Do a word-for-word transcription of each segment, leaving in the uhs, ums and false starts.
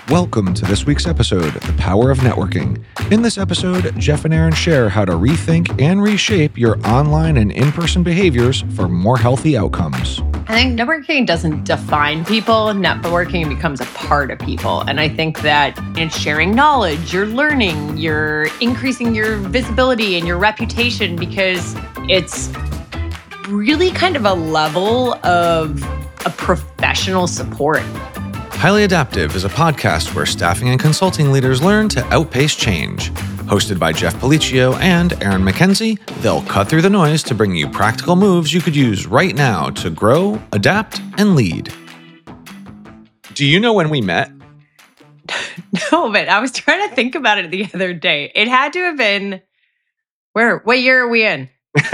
Welcome to this week's episode, The Power of Networking. In this episode, Jeff and Aaron share how to rethink and reshape your online and in-person behaviors for more healthy outcomes. I think networking doesn't define people. Networking becomes a part of people. And I think that it's sharing knowledge, you're learning, you're increasing your visibility and your reputation because it's really kind of a level of a professional support. Highly Adaptive is a podcast where staffing and consulting leaders learn to outpace change. Hosted by Jeff Policio and Aaron McKenzie, they'll cut through the noise to bring you practical moves you could use right now to grow, adapt, and lead. Do you know when we met? No, but I was trying to think about it the other day. It had to have been, where, what year are we in?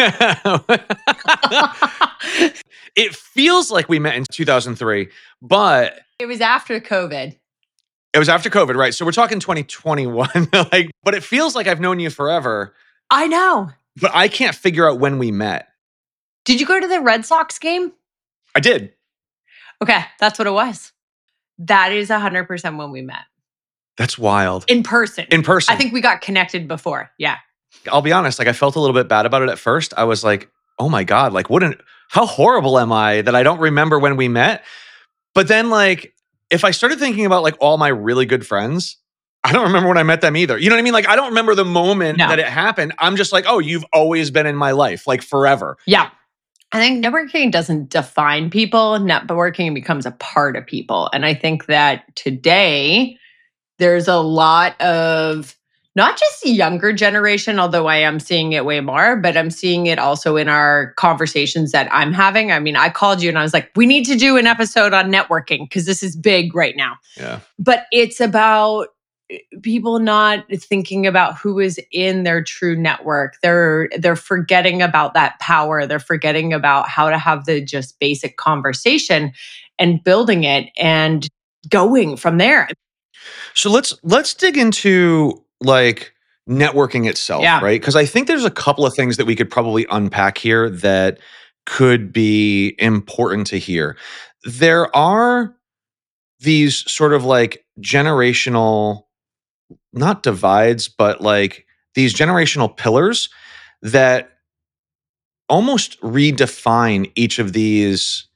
It feels like we met in two thousand three, but... It was after COVID. It was after COVID, right? So we're talking twenty twenty-one, like, but it feels like I've known you forever. I know. But I can't figure out when we met. Did you go to the Red Sox game? I did. Okay, that's what it was. That is one hundred percent when we met. That's wild. In person. In person. I think we got connected before. Yeah. I'll be honest, like I felt a little bit bad about it at first. I was like, oh my God, like what an, how horrible am I that I don't remember when we met? But then like, if I started thinking about like all my really good friends, I don't remember when I met them either. You know what I mean? Like I don't remember the moment no. that it happened. I'm just like, oh, you've always been in my life, like forever. Yeah. I think networking doesn't define people. Networking becomes a part of people. And I think that today there's a lot of not just the younger generation, although I am seeing it way more, but I'm seeing it also in our conversations that I'm having. I mean, I called you and I was like, we need to do an episode on networking because this is big right now. Yeah. But it's about people not thinking about who is in their true network. They're they're forgetting about that power. They're forgetting about how to have the just basic conversation and building it and going from there. So let's let's dig into like networking itself, yeah. right? Because I think there's a couple of things that we could probably unpack here that could be important to hear. There are these sort of like generational, not divides, but like these generational pillars that almost redefine each of these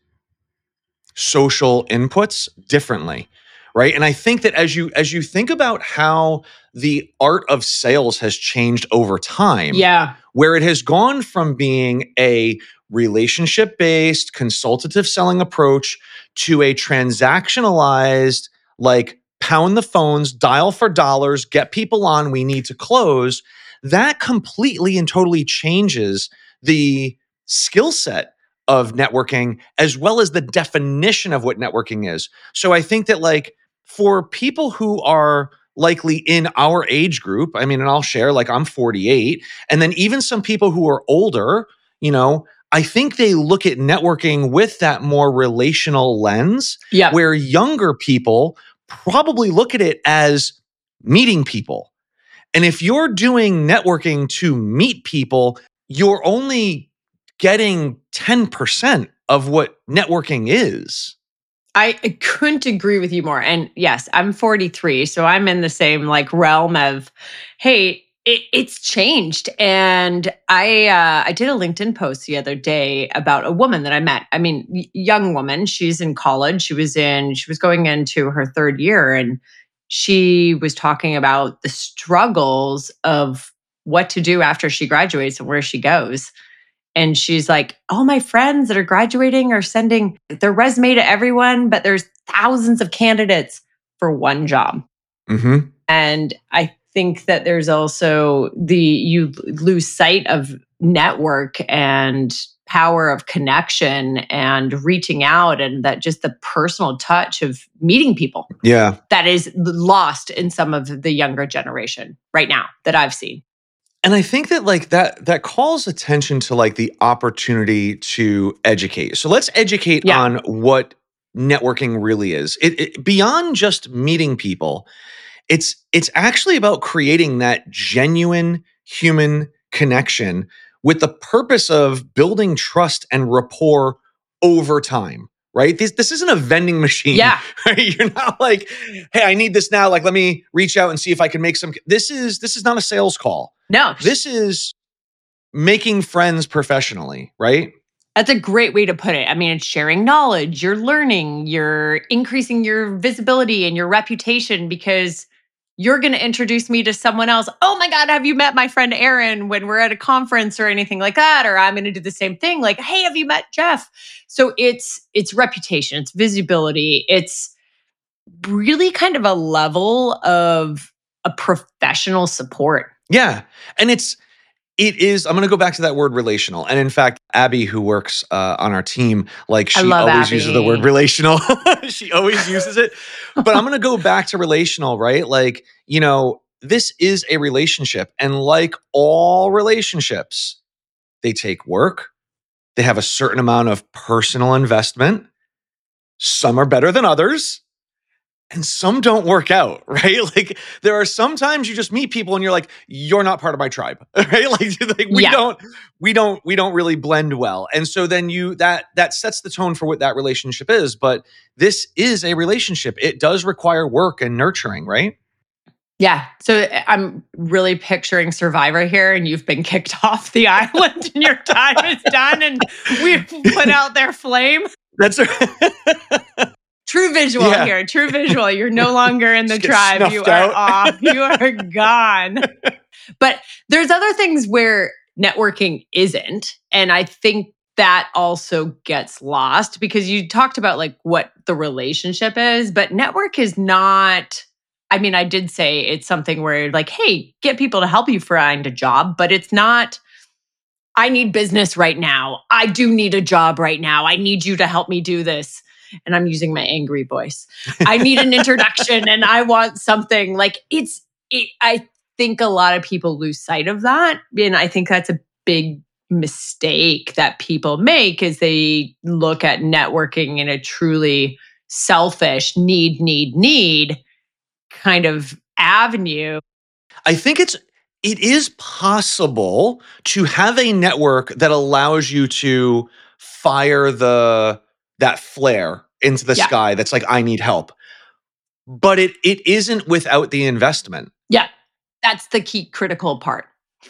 social inputs differently. Right. And I think that as you as you think about how the art of sales has changed over time, yeah, where it has gone from being a relationship-based consultative selling approach to a transactionalized, like pound the phones, dial for dollars, get people on, we need to close, that completely and totally changes the skill set of networking as well as the definition of what networking is. So I think that like for people who are likely in our age group, I mean, and I'll share, like I'm forty-eight, and then even some people who are older, you know, I think they look at networking with that more relational lens, yeah. where younger people probably look at it as meeting people. And if you're doing networking to meet people, you're only getting ten percent of what networking is. I couldn't agree with you more. And yes, I'm forty-three, so I'm in the same like realm of, hey, it, it's changed. And I uh, I did a LinkedIn post the other day about a woman that I met. I mean, y- young woman. She's in college. She was in. She was going into her third year, and she was talking about the struggles of what to do after she graduates and where she goes. And she's like, all my friends that are graduating are sending their resume to everyone, but there's thousands of candidates for one job. Mm-hmm. And I think that there's also the, you lose sight of network and power of connection and reaching out and that just the personal touch of meeting people. Yeah. That is lost in some of the younger generation right now that I've seen. And I think that like that that calls attention to like the opportunity to educate. So let's educate yeah. on what networking really is. It, it beyond just meeting people, it's it's actually about creating that genuine human connection with the purpose of building trust and rapport over time, right? This this isn't a vending machine. Yeah. Right? You're not like, hey, I need this now. Like, let me reach out and see if I can make some. This is this is not a sales call. No. This is making friends professionally, right? That's a great way to put it. I mean, it's sharing knowledge, you're learning, you're increasing your visibility and your reputation because you're going to introduce me to someone else. Oh my God, have you met my friend Aaron when we're at a conference or anything like that? Or I'm going to do the same thing. Like, hey, have you met Jeff? So it's it's reputation, it's visibility, it's really kind of a level of a professional support. Yeah. And it's It is, I'm going to go back to that word relational. And in fact, Abby, who works uh, on our team, like she always Abby. uses the word relational. She always uses it. But I'm going to go back to relational, right? Like, you know, this is a relationship. And like all relationships, they take work. They have a certain amount of personal investment. Some are better than others. And some don't work out, right? Like there are sometimes you just meet people and you're like, you're not part of my tribe, right? Like, like we Yeah. don't, we don't, we don't really blend well. And so then you, that, that sets the tone for what that relationship is. But this is a relationship. It does require work and nurturing, right? Yeah. So I'm really picturing Survivor here and you've been kicked off the island and your time is done and we've put out their flame. That's right. True visual yeah. here. True visual. You're no longer in the tribe. You are out. off. You are gone. But there's other things where networking isn't. And I think that also gets lost because you talked about like what the relationship is, but network is not, I mean, I did say it's something where like, hey, get people to help you find a job, but it's not, I need business right now. I do need a job right now. I need you to help me do this. And I'm using my angry voice. I need an introduction and I want something like it's, it, I think a lot of people lose sight of that. And I think that's a big mistake that people make is they look at networking in a truly selfish need, need, need kind of avenue. I think it's, it is possible to have a network that allows you to fire the, that flare into the yeah. sky that's like, I need help. But it it isn't without the investment. Yeah. That's the key critical part.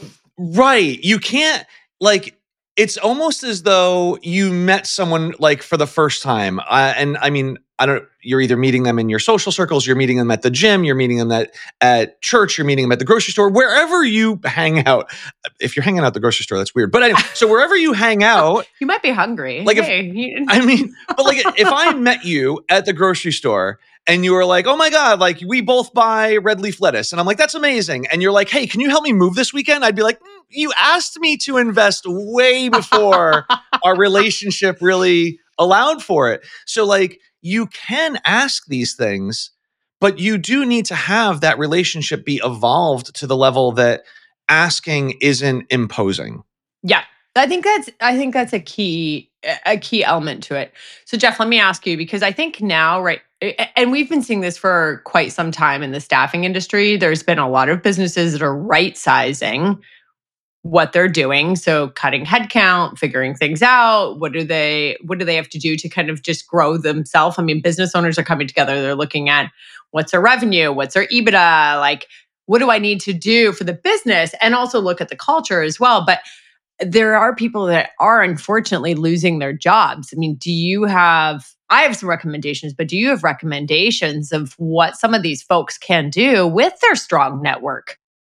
Right. You can't, like, it's almost as though you met someone like for the first time. Uh, and I mean, I don't, you're either meeting them in your social circles, you're meeting them at the gym, you're meeting them at, at church, you're meeting them at the grocery store, wherever you hang out. If you're hanging out at the grocery store, that's weird. But anyway, so wherever you hang out. You might be hungry. Like hey. if, I mean, but like if I met you at the grocery store and you were like, oh my God, like we both buy red leaf lettuce. And I'm like, that's amazing. And you're like, hey, can you help me move this weekend? I'd be like, mm, you asked me to invest way before our relationship really allowed for it. So like, you can ask these things, but you do need to have that relationship be evolved to the level that asking isn't imposing. Yeah. I think that's I think that's a key a key element to it. So Jeff, let me ask you, because I think now, right, and we've been seeing this for quite some time in the staffing industry, there's been a lot of businesses that are right-sizing what they're doing. So cutting headcount, figuring things out. What do they, what do they have to do to kind of just grow themselves? I mean, business owners are coming together. They're looking at what's their revenue? What's their EBITDA? Like, what do I need to do for the business? And also look at the culture as well. But there are people that are unfortunately losing their jobs. I mean, do you have, I have some recommendations, but do you have recommendations of what some of these folks can do with their strong network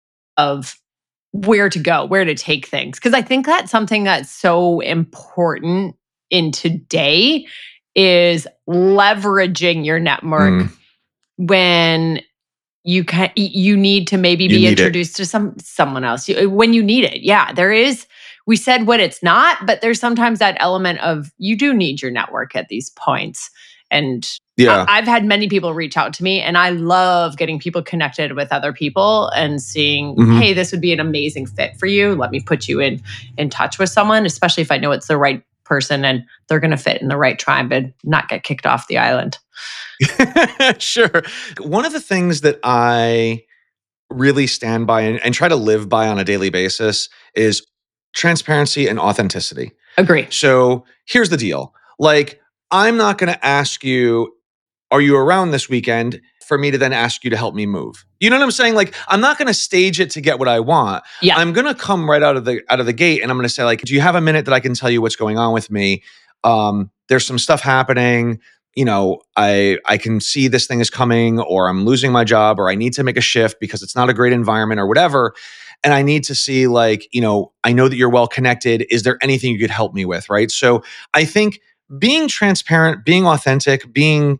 of where to go, where to take things? Because I think that's something that's so important in today is leveraging your network mm. when you can, you need to maybe be introduced it. to some someone else you, when you need it. Yeah, there is. We said what it's not, but there's sometimes that element of you do need your network at these points. And yeah. I, I've had many people reach out to me, and I love getting people connected with other people and seeing, mm-hmm. hey, this would be an amazing fit for you. Let me put you in in touch with someone, especially if I know it's the right person and they're going to fit in the right tribe and not get kicked off the island. Sure. One of the things that I really stand by and, and try to live by on a daily basis is transparency and authenticity. Agree. So here's the deal. Like, I'm not going to ask you, are you around this weekend, for me to then ask you to help me move. You know what I'm saying? Like, I'm not going to stage it to get what I want. Yeah. I'm going to come right out of the out of the gate and I'm going to say, like, do you have a minute that I can tell you what's going on with me? Um, there's some stuff happening. You know, I I can see this thing is coming, or I'm losing my job, or I need to make a shift because it's not a great environment or whatever. And I need to see, like, you know, I know that you're well connected. Is there anything you could help me with? Right. So I think being transparent, being authentic, being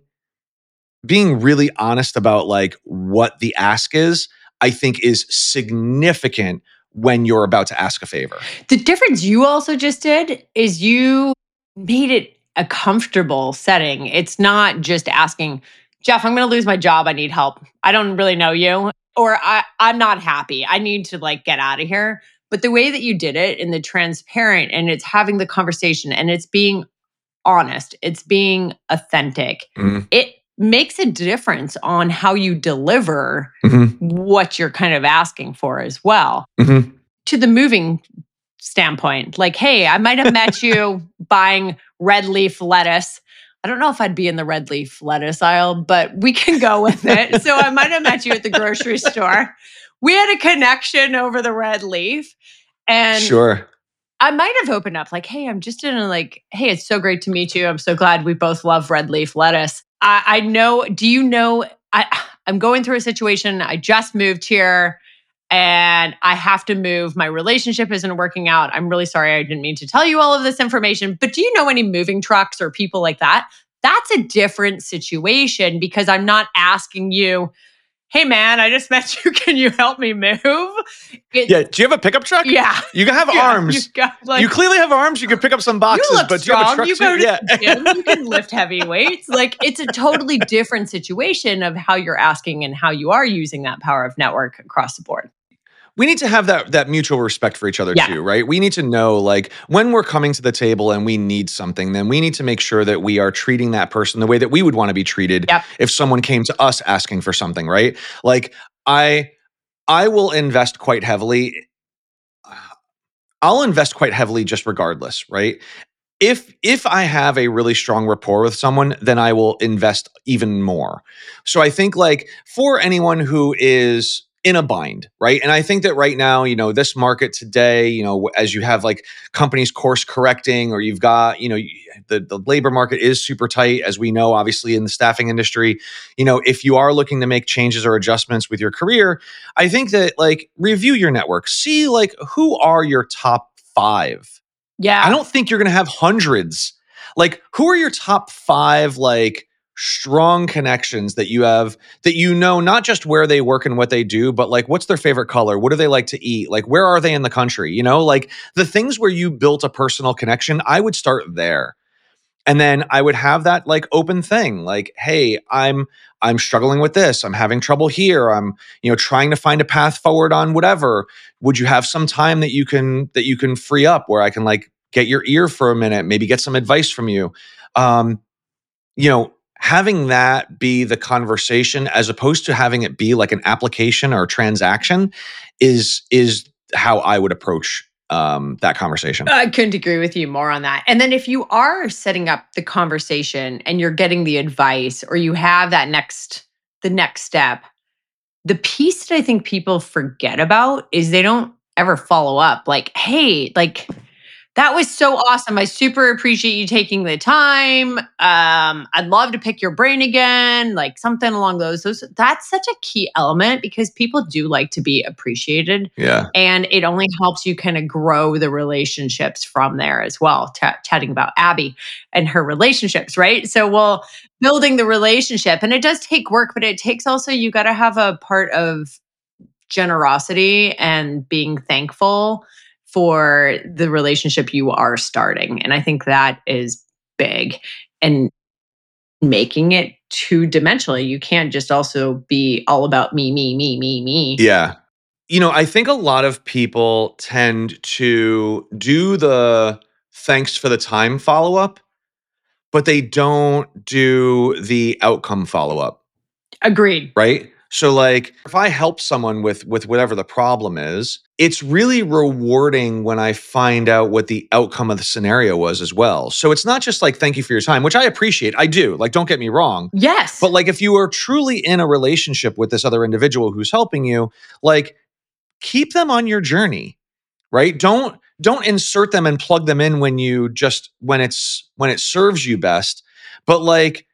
being really honest about like what the ask is, I think is significant when you're about to ask a favor. The difference you also just did is you made it a comfortable setting. It's not just asking, Jeff, I'm going to lose my job. I need help. I don't really know you. Or I, I'm not happy. I need to like get out of here. But the way that you did it in the transparent, and it's having the conversation and it's being honest, it's being authentic. Mm-hmm. It makes a difference on how you deliver Mm-hmm. what you're kind of asking for as well. Mm-hmm. To the moving standpoint, like, hey, I might have met you buying red leaf lettuce. I don't know if I'd be in the red leaf lettuce aisle, but we can go with it. So I might have met you at the grocery store. We had a connection over the red leaf. And Sure. I might have opened up like, hey, I'm just in a like, hey, it's so great to meet you. I'm so glad we both love red leaf lettuce. I, I know, do you know, I, I'm going through a situation. I just moved here and I have to move. My relationship isn't working out. I'm really sorry. I didn't mean to tell you all of this information, but do you know any moving trucks or people like that? That's a different situation because I'm not asking you, hey man, I just met you. Can you help me move? It, yeah. Do you have a pickup truck? Yeah. You can have yeah, arms. You, got, like, you clearly have arms. You can pick up some boxes, you look but strong. do you have a truck? You go too? to yeah. the gym. You can lift heavy weights. Like it's a totally different situation of how you're asking and how you are using that power of network across the board. We need to have that that mutual respect for each other Yeah. too, right? We need to know, like, when we're coming to the table and we need something, then we need to make sure that we are treating that person the way that we would want to be treated Yep. if someone came to us asking for something, right? Like, I I will invest quite heavily. I'll invest quite heavily just regardless, right? If if I have a really strong rapport with someone, then I will invest even more. So I think, like, for anyone who is in a bind, right? And I think that right now, you know, this market today, you know, as you have like companies course correcting, or you've got, you know, the, the labor market is super tight, as we know, obviously in the staffing industry. You know, if you are looking to make changes or adjustments with your career, I think that, like, review your network, see like who are your top five. Yeah. I don't think you're going to have hundreds. Like, who are your top five, like, strong connections that you have, that you know, not just where they work and what they do, but like, what's their favorite color? What do they like to eat? Like, where are they in the country? You know, like the things where you built a personal connection, I would start there. And then I would have that like open thing, like, hey, I'm I'm struggling with this. I'm having trouble here. I'm, you know, trying to find a path forward on whatever. Would you have some time that you can that you can free up where I can like get your ear for a minute, maybe get some advice from you? Um, you know, having that be the conversation as opposed to having it be like an application or a transaction is is how I would approach um, that conversation. I couldn't agree with you more on that. And then if you are setting up the conversation and you're getting the advice, or you have that next, the next step, the piece that I think people forget about is they don't ever follow up. Like, hey, like, that was so awesome. I super appreciate you taking the time. Um, I'd love to pick your brain again, like something along those. those. That's such a key element because people do like to be appreciated. Yeah. And it only helps you kind of grow the relationships from there as well. T- chatting about Abby and her relationships, right? So, well, building the relationship, and it does take work, but it takes also, you got to have a part of generosity and being thankful for the relationship you are starting. And I think that is big. And making it two dimensional. You can't just also be all about me, me, me, me, me. Yeah. You know, I think a lot of people tend to do the thanks for the time follow up, but they don't do the outcome follow up. Agreed. Right. So like if I help someone with with whatever the problem is, it's really rewarding when I find out what the outcome of the scenario was as well. So it's not just like, thank you for your time, which I appreciate. I do. Like, don't get me wrong. Yes. But like if you are truly in a relationship with this other individual who's helping you, like keep them on your journey, right? Don't don't insert them and plug them in when you just when it's when it serves you best, but like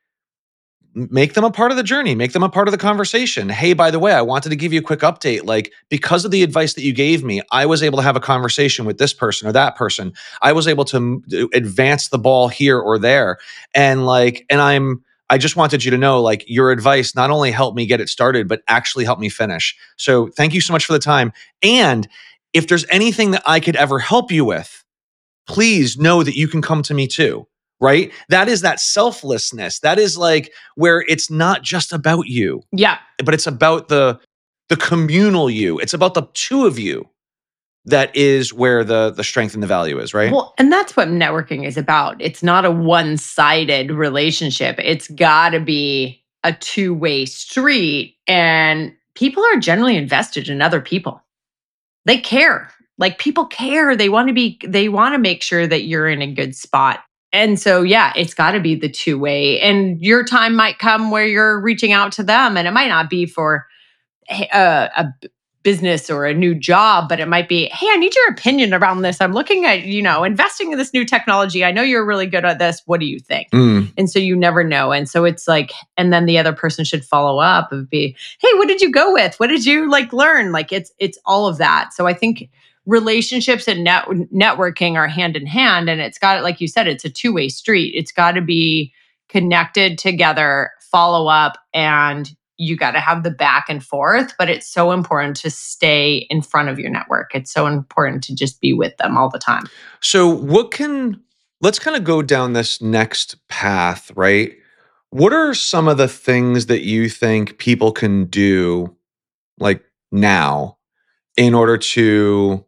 make them a part of the journey, make them a part of the conversation. Hey, by the way, I wanted to give you a quick update. Like, because of the advice that you gave me, I was able to have a conversation with this person or that person. I was able to m- advance the ball here or there. And like, and I'm, I just wanted you to know, like, your advice not only helped me get it started, but actually helped me finish. So thank you so much for the time. And if there's anything that I could ever help you with, please know that you can come to me too. Right? That is that selflessness. That is like where it's not just about you. Yeah. But it's about the the communal you. It's about the two of you. That is where the the strength and the value is, right? Well, and that's what networking is about. It's not a one-sided relationship. It's got to be a two-way street, and people are generally invested in other people. They care. Like people care. They want to be they want to make sure that you're in a good spot. And so, yeah, it's got to be the two way. And your time might come where you're reaching out to them, and it might not be for a, a business or a new job, but it might be, hey, I need your opinion around this. I'm looking at, you know, investing in this new technology. I know you're really good at this. What do you think? Mm. And so you never know. And so it's like, and then the other person should follow up and be, hey, what did you go with? What did you like learn? Like it's it's all of that. So I think relationships and net, networking are hand in hand. And it's got, like you said, it's a two-way street. It's got to be connected together, follow up, and you got to have the back and forth. But it's so important to stay in front of your network. It's so important to just be with them all the time. So what can, let's kind of go down this next path, right? What are some of the things that you think people can do like now in order to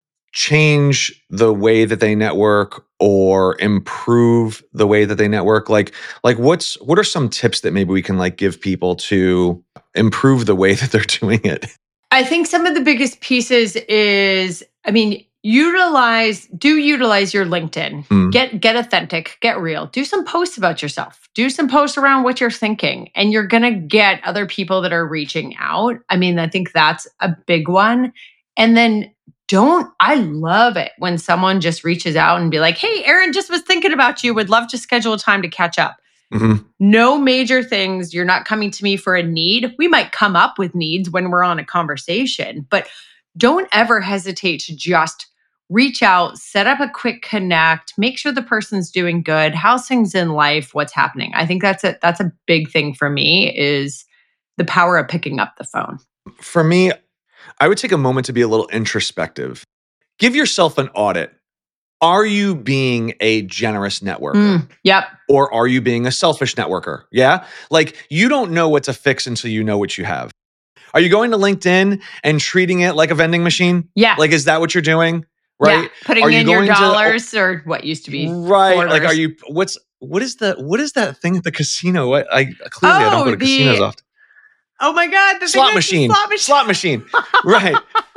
change the way that they network or improve the way that they network? Like, like what's what are some tips that maybe we can like give people to improve the way that they're doing it? I think some of the biggest pieces is, I mean, utilize, do utilize your LinkedIn. Mm. Get get authentic, get real. Do some posts about yourself. Do some posts around what you're thinking. And you're going to get other people that are reaching out. I mean, I think that's a big one. And then don't, I love it when someone just reaches out and be like, hey, Erin, just was thinking about you. Would love to schedule a time to catch up. Mm-hmm. No major things. You're not coming to me for a need. We might come up with needs when we're on a conversation, but don't ever hesitate to just reach out, set up a quick connect, make sure the person's doing good. How's things in life? What's happening? I think that's a, that's a big thing for me is the power of picking up the phone. For me, I would take a moment to be a little introspective. Give yourself an audit. Are you being a generous networker? Mm, yep. Or are you being a selfish networker? Yeah? Like you don't know what to fix until you know what you have. Are you going to LinkedIn and treating it like a vending machine? Yeah. Like, is that what you're doing? Right? Yeah. Putting are in you your going dollars to, or what used to be right? quarters. Like, are you, what's, what is the, what is that thing at the casino? What, I clearly oh, I don't go to the, casinos often. Oh my God. The Slot thing machine. Slot machine. Slot machine. Right.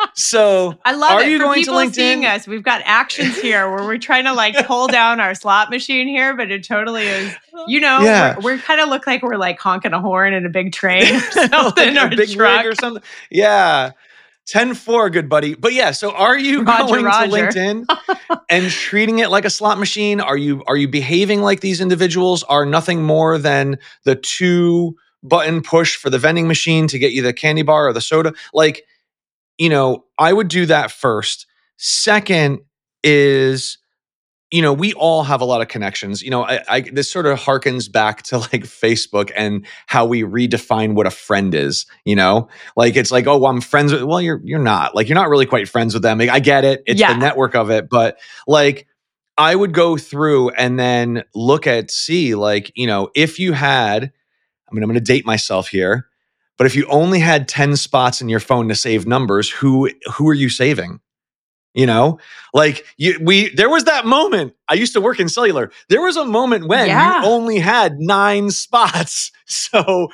So I love are it. you For going people to LinkedIn? Seeing us, we've got actions here where we're trying to like pull down our slot machine here, but it totally is, you know, Yeah. we're, we're kind of look like we're like honking a horn in a big train or something like or a big truck rig or something. Yeah. ten four, good buddy. But yeah, so are you Roger, going Roger. to LinkedIn and treating it like a slot machine? Are you are you behaving like these individuals are nothing more than the two button push for the vending machine to get you the candy bar or the soda? Like, you know, I would do that first. Second is, you know, we all have a lot of connections. You know, I, I this sort of harkens back to like Facebook and how we redefine what a friend is. You know, like it's like, oh, well, I'm friends with. Well, you're you're not. Like you're not really quite friends with them. Like, I get it. It's Yeah. the network of it, but like I would go through and then look at see like, you know, if you had. I mean, I'm going to date myself here, but if you only had ten spots in your phone to save numbers, who who are you saving? You know, like you, we, there was that moment. I used to work in cellular. There was a moment when Yeah. you only had nine spots. So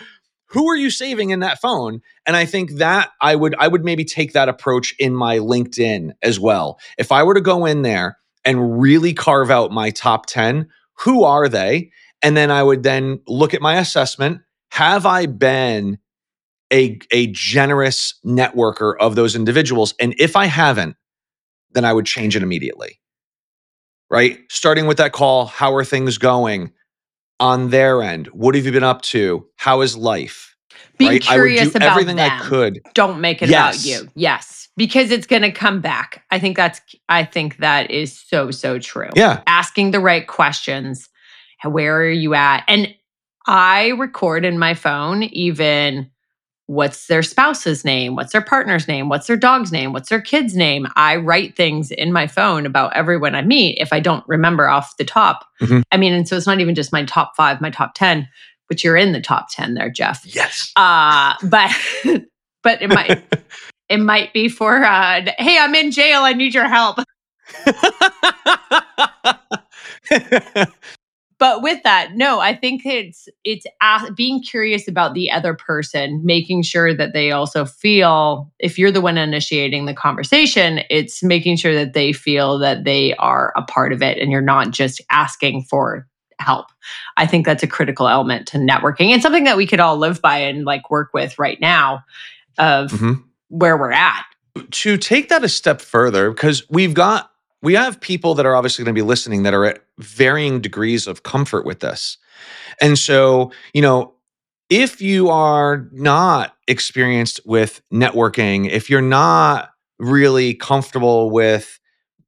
who are you saving in that phone? And I think that I would I would maybe take that approach in my LinkedIn as well. If I were to go in there and really carve out my top ten, who are they? And then I would then look at my assessment. Have I been a, a generous networker of those individuals? And if I haven't, then I would change it immediately. Right? Starting with that call, how are things going on their end? What have you been up to? How is life? Be right? curious I would do about everything them. I could. Don't make it Yes. about you. Yes. Because it's going to come back. I think that's, I think that is so, so true. Yeah. Asking the right questions. Where are you at? And I record in my phone even what's their spouse's name, what's their partner's name, what's their dog's name, what's their kid's name. I write things in my phone about everyone I meet if I don't remember off the top. Mm-hmm. I mean, and so it's not even just my top five, my top ten, but you're in the top ten there, Jeff. Yes. Uh, but but it might it might be for uh, hey, I'm in jail, I need your help. But with that, no, I think it's it's uh, being curious about the other person, making sure that they also feel, if you're the one initiating the conversation, it's making sure that they feel that they are a part of it and you're not just asking for help. I think that's a critical element to networking and something that we could all live by and like work with right now of mm-hmm. where we're at. To take that a step further, because we've got We have people that are obviously going to be listening that are at varying degrees of comfort with this. And so, you know, if you are not experienced with networking, if you're not really comfortable with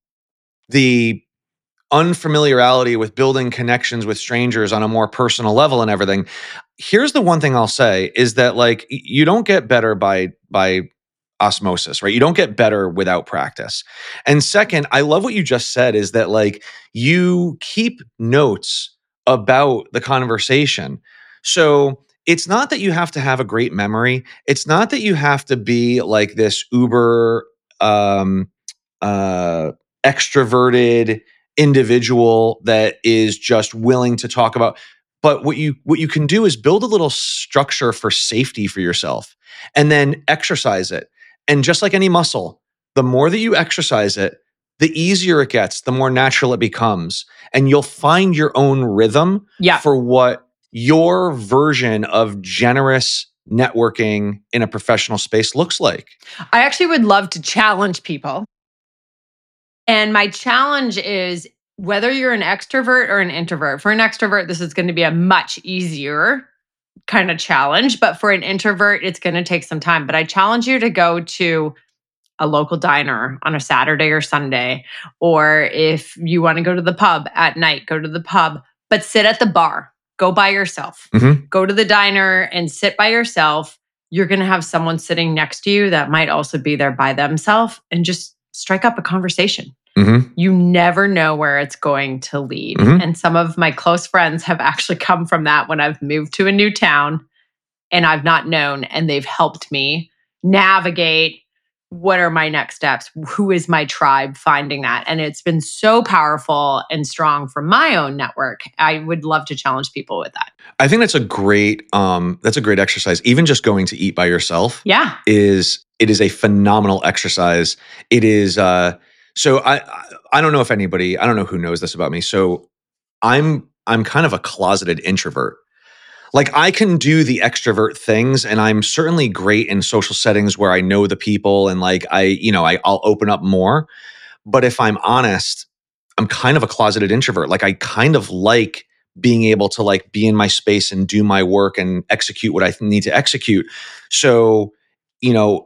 the unfamiliarity with building connections with strangers on a more personal level and everything, here's the one thing I'll say is that like you don't get better by by osmosis, right? You don't get better without practice. And second, I love what you just said is that like you keep notes about the conversation. So it's not that you have to have a great memory. It's not that you have to be like this uber um, uh, extroverted individual that is just willing to talk about. But what you what you can do is build a little structure for safety for yourself and then exercise it. And just like any muscle, the more that you exercise it, the easier it gets, the more natural it becomes. And you'll find your own rhythm yeah. for what your version of generous networking in a professional space looks like. I actually would love to challenge people. And my challenge is whether you're an extrovert or an introvert. For an extrovert, this is going to be a much easier kind of challenge, but for an introvert, it's going to take some time. But I challenge you to go to a local diner on a Saturday or Sunday, or if you want to go to the pub at night, go to the pub, but sit at the bar, go by yourself, mm-hmm. go to the diner and sit by yourself. You're going to have someone sitting next to you that might also be there by themselves and just strike up a conversation. Mm-hmm. You never know where it's going to lead. Mm-hmm. And some of my close friends have actually come from that when I've moved to a new town and I've not known, and they've helped me navigate what are my next steps? Who is my tribe? Finding that. And it's been so powerful and strong for my own network. I would love to challenge people with that. I think that's a great, um, that's a great exercise. Even just going to eat by yourself yeah. is, it is a phenomenal exercise. It is, uh, so I, I don't know if anybody, I don't know who knows this about me. So I'm, I'm kind of a closeted introvert. Like I can do the extrovert things and I'm certainly great in social settings where I know the people and like I, you know, I, I'll open up more. But if I'm honest, I'm kind of a closeted introvert. Like I kind of like being able to like be in my space and do my work and execute what I need to execute. So, you know,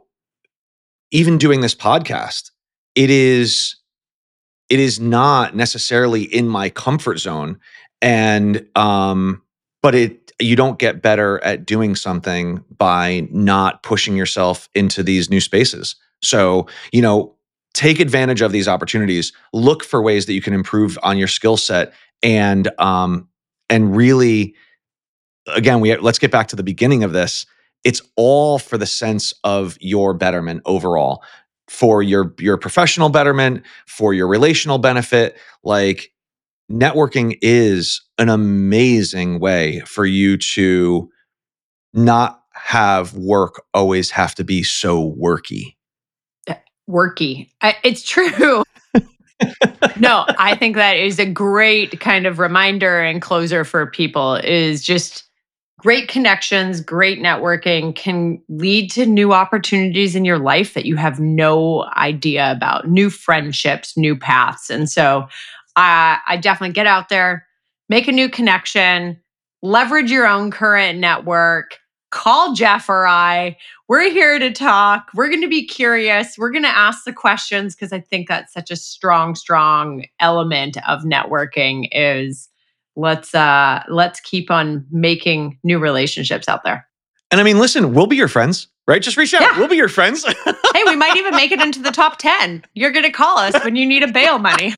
even doing this podcast, it is, it is not necessarily in my comfort zone. And, um, but it, you don't get better at doing something by not pushing yourself into these new spaces. So, you know, take advantage of these opportunities, look for ways that you can improve on your skill set and, um, and really, again, we let's get back to the beginning of this. It's all for the sense of your betterment overall, for your, your professional betterment, for your relational benefit. Like networking is an amazing way for you to not have work always have to be so worky? Worky. I, it's true. No, I think that is a great kind of reminder and closer for people is just great connections, great networking can lead to new opportunities in your life that you have no idea about, new friendships, new paths. And so uh, I definitely get out there, make a new connection, leverage your own current network, call Jeff or I. We're here to talk. We're going to be curious. We're going to ask the questions because I think that's such a strong, strong element of networking is let's uh, let's keep on making new relationships out there. And I mean, listen, we'll be your friends, right? Just reach out. Yeah. We'll be your friends. Hey, we might even make it into the top ten. You're going to call us when you need a bail money.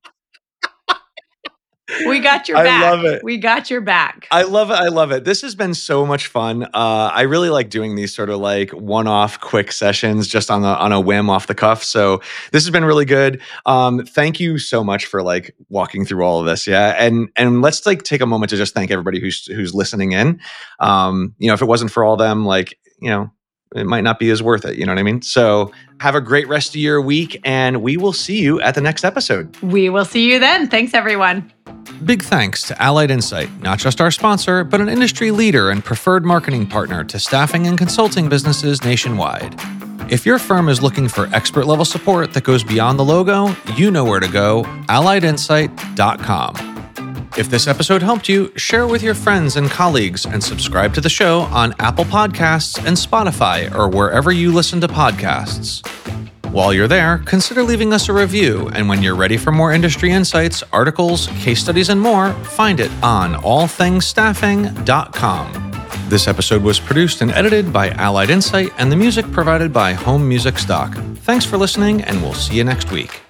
We got your back. I love it. We got your back. I love it. I love it. This has been so much fun. Uh, I really like doing these sort of like one-off quick sessions just on the on a whim off the cuff. So this has been really good. Um, thank you so much for like walking through all of this. Yeah. And and let's like take a moment to just thank everybody who's who's listening in. Um, you know, if it wasn't for all them, like, you know, it might not be as worth it. You know what I mean? So have a great rest of your week and we will see you at the next episode. We will see you then. Thanks, everyone. Big thanks to Allied Insight, not just our sponsor, but an industry leader and preferred marketing partner to staffing and consulting businesses nationwide. If your firm is looking for expert level support that goes beyond the logo, you know where to go, allied insight dot com. If this episode helped you, share it with your friends and colleagues and subscribe to the show on Apple Podcasts and Spotify or wherever you listen to podcasts. While you're there, consider leaving us a review, and when you're ready for more industry insights, articles, case studies, and more, find it on all things staffing dot com. This episode was produced and edited by Allied Insight, and the music provided by Home Music Stock. Thanks for listening, and we'll see you next week.